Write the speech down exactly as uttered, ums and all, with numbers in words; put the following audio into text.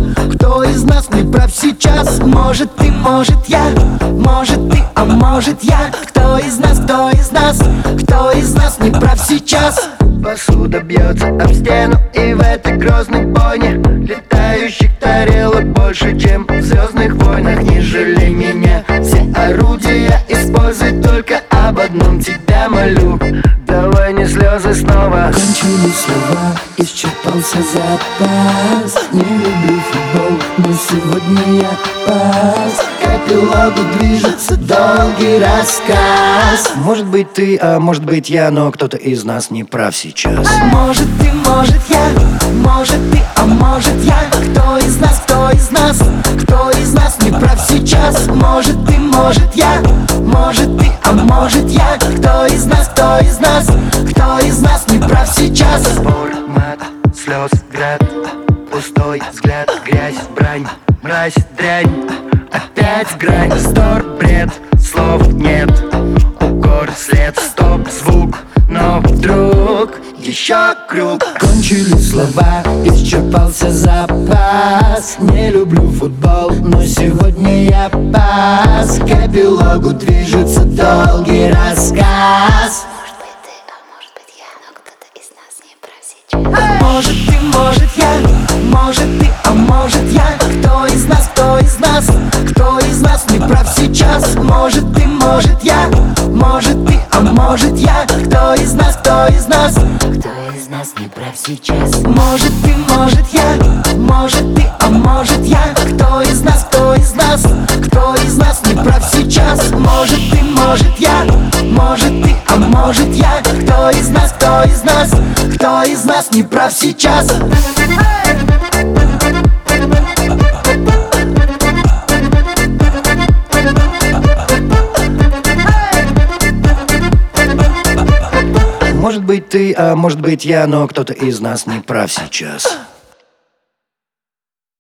Кто из нас не прав сейчас? Может ты, может я, может ты, а может я. Кто из нас, кто из нас, кто из нас не прав сейчас? Посуда бьется об стену, и в этой грозной бойне летающих тарелок больше, чем в «Звездных войнах». Не жалей меня, все орудия используй, только об одном тебя молю. Давай не слезы снова. Кончились слова, исчерпался запас. Не люблю футбол, но сегодня я пас. К эпилогу движется долгий рассказ. Может быть ты, а может быть я, но кто-то из нас не прав сейчас. Может ты, может я, может ты, а может я. Кто из нас, кто из нас, кто из нас не прав сейчас? Может ты, может я, может ты, а может я. Кто из нас, кто из нас, кто из нас не прав сейчас? Спор, мат, слез, град, пустой взгляд, грязь, брань, мразь, дрянь. Опять грань, вздор, бред, слов нет. Укор, след, стоп, звук, но вдруг еще круг. Кончились слова, исчерпался запас. Не люблю футбол, но сегодня я пас. К эпилогу движется долгий рассказ. Может быть ты, а может быть я, но кто-то из нас не прав сейчас. Может ты, может я, может ты, а может я. Кто из нас, кто из нас, кто из нас не прав сейчас? Может ты, может я, может ты, а может я. Кто из нас, кто из нас, Кто из нас не прав сейчас? может ты, может я, может ты, а может я. Кто из нас, кто из нас, кто из нас не прав сейчас? Может ты, может я, может ты, а может я. Кто из нас, кто из нас, кто из нас не прав сейчас? Может быть ты, а может быть я, но кто-то из нас не прав сейчас.